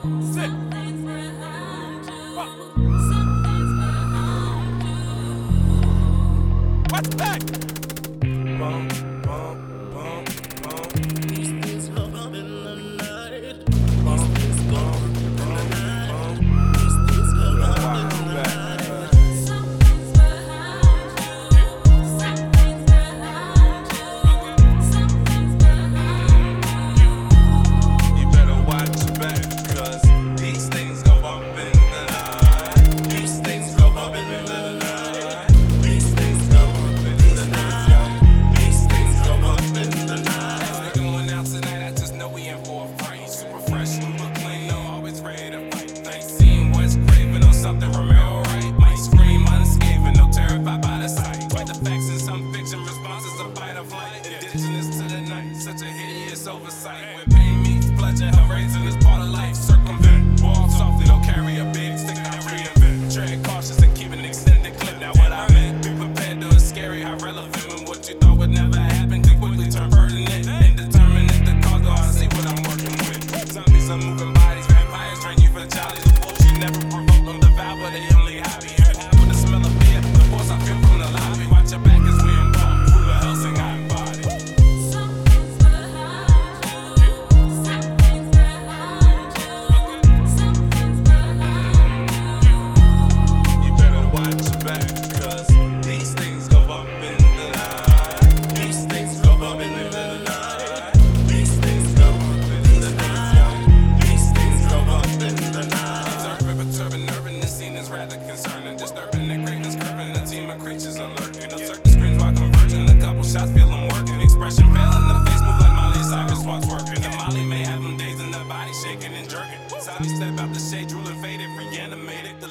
Sit. What's that? Bum, bum, bum, bum. These things come up in the night. Bum, these things come up in the night. These things come up in the night. Something's behind you. Something's behind you. Something's behind you. You better watch your back, 'cause these things go up in the night. These things go up in the night. Something from real right. Might scream unscathed, no terrified by the sight. Quite the facts and some fiction responses of fight or flight. Indigenous to the night, such a hideous oversight. When pain meets pleasure, hell raising is part of life. Circumvent, walk softly, don't carry a big stick, not reinvent. Tread cautious and keep an extended clip. Now what I meant, be prepared to it's scary how relevant when what you thought would never happen could quickly turn pertinent. And determine if the cause, though I see what I'm working with. Zombies are moving bodies, vampires train you for the childish. You never provoke them, devour, but they only hobby. You have with the smell of beer, the force I feel from the lobby. Watch your back as we embark, who the hell sing I embody? Something's behind you. Something's behind you. Something's behind you. You better watch your back, 'cause these things go up in the night. These things go up in the night. These things go up in the night. These things go up in the night. Perturbing, nerving, this scene is rather concerning. Disturbing the greatness, curving a team of creatures alerting. Observe the screens while converging. A couple shots, feel them working. Expression pale in the face, move like Miley Cyrus watch working. And Molly may have them days in the body shaking and jerking. Zombie step out the shade, drooling, faded, reanimated. The